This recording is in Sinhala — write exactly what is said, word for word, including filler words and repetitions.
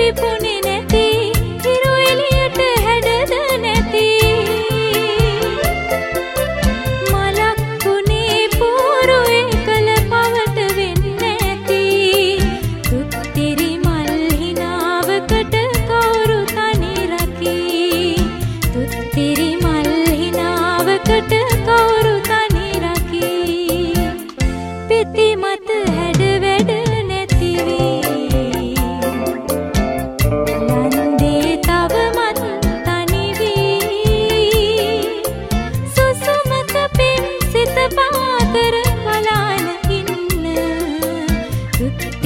පිපුනේ නැති හිරු එළියට හැඩද නැති මලක්ුනේ පෝරු එකල පවට වෙන්නේ නැති තුත්තිරි මල් හිනාවකට කවුරු තනි රකී තුත්තිරි මල් හිනාවකට කවුරු තනි රකී පිටි මත හැඩ වැඩ නැති වී නන්දේ තවමත් තනි වී සුසුමක පින් සිත පාකර බලාන ඉන්න